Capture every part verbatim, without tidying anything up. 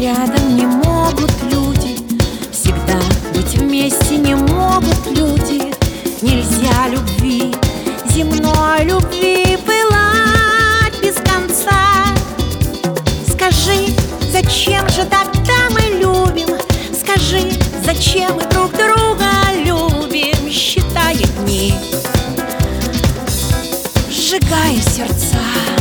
рядом не могут люди, всегда быть вместе не могут люди. Нельзя любви, земной любви, пылать без конца. Скажи, зачем же тогда мы любим? Скажи, зачем мы друг друга любим? Считая дни, сжигая сердца.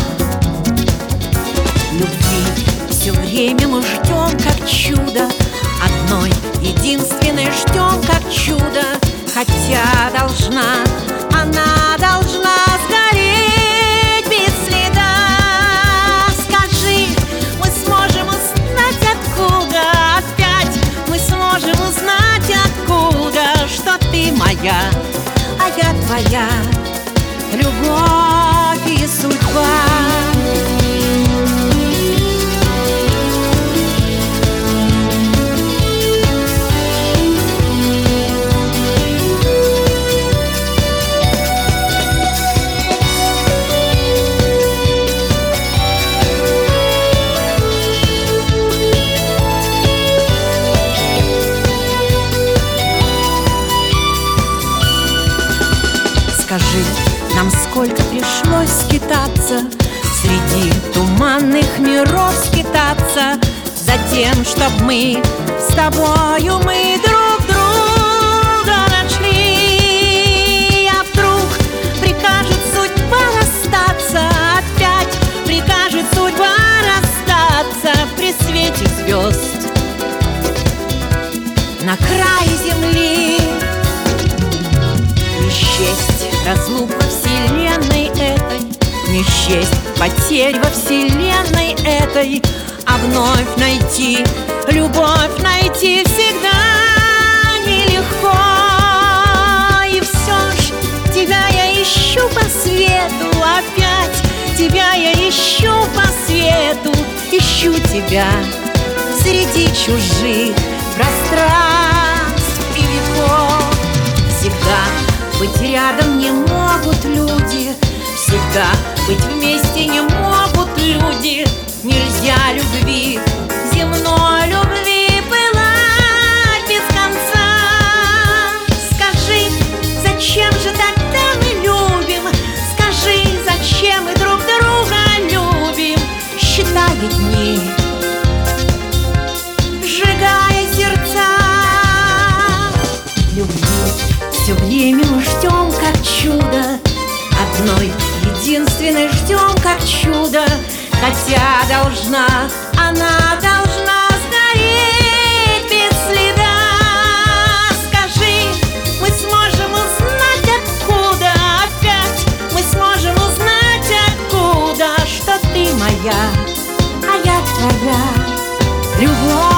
Любви все время мы ждем, как чудо, одной единственной ждем, как чудо. Хотя должна, она должна сгореть без следа. Скажи, мы сможем узнать откуда, опять мы сможем узнать откуда, что ты моя, а я твоя, любовь и судьба. Скажи, нам сколько пришлось скитаться, среди туманных миров скитаться, за тем, чтоб мы с тобою мы друг друга нашли. А вдруг прикажет судьба расстаться, опять прикажет судьба расстаться при свете звезд на крае земли. Не счесть разлук во вселенной этой, не счесть потерь во вселенной этой, а вновь найти, любовь найти всегда нелегко. И все ж тебя я ищу по свету, опять тебя я ищу по свету, ищу тебя среди чужих пространств и веков. Всегда быть рядом не могут люди, всегда быть вместе не могут люди. Нельзя любви, земной любви, пылать без конца. Скажи, зачем же тогда мы любим? Скажи, зачем мы друг друга любим? Считая дни, сжигая сердца. Любви все время мы ждем, как чудо, одной единственной ждем, как чудо. Хотя должна, она должна сгореть без следа. Скажи, мы сможем узнать откуда, опять мы сможем узнать откуда, что ты моя, а я твоя, любовь.